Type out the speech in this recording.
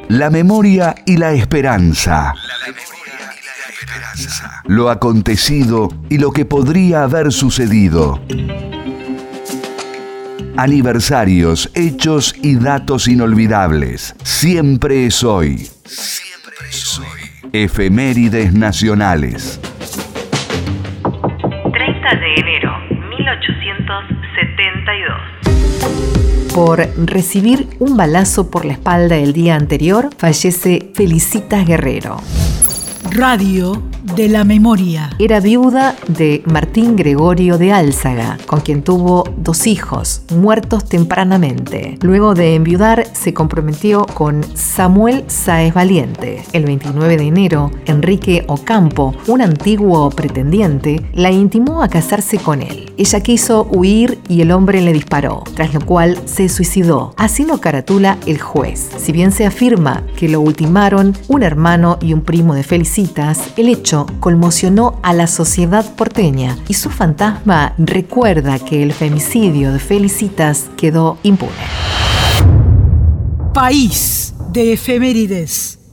La memoria y la esperanza. Lo acontecido y lo que podría haber sucedido. Aniversarios, hechos y datos inolvidables. Siempre es hoy. Siempre es hoy. Efemérides nacionales. 30 de enero, 1872. Por recibir un balazo por la espalda el día anterior, fallece Felicitas Guerrero. Radio de la Memoria. Era viuda de Martín Gregorio de Álzaga, con quien tuvo 2 hijos, muertos tempranamente. Luego de enviudar, se comprometió con Samuel Sáez Valiente. El 29 de enero, Enrique Ocampo, un antiguo pretendiente, la intimó a casarse con él. Ella quiso huir y el hombre le disparó, tras lo cual se suicidó. Así lo caratula el juez. Si bien se afirma que lo ultimaron un hermano y un primo de Felicitas, el hecho conmocionó a la sociedad porteña y su fantasma recuerda que el femicidio de Felicitas quedó impune. País de efemérides.